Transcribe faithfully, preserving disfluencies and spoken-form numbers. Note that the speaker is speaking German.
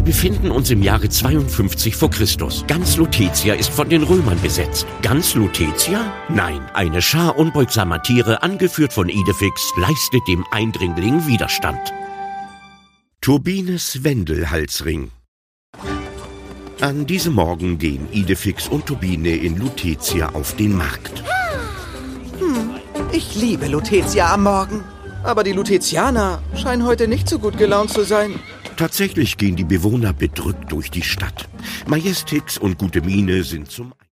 befinden uns im Jahre zweiundfünfzig vor Christus. Ganz Lutetia ist von den Römern besetzt. Ganz Lutetia? Nein, eine Schar unbeugsamer Tiere, angeführt von Idefix, leistet dem Eindringling Widerstand. Turbines Wendelhalsring. An diesem Morgen gehen Idefix und Turbine in Lutetia auf den Markt. Hm, ich liebe Lutetia am Morgen. Aber die Lutetianer scheinen heute nicht so gut gelaunt zu sein. Tatsächlich gehen die Bewohner bedrückt durch die Stadt. Majestix und Gute Miene sind zum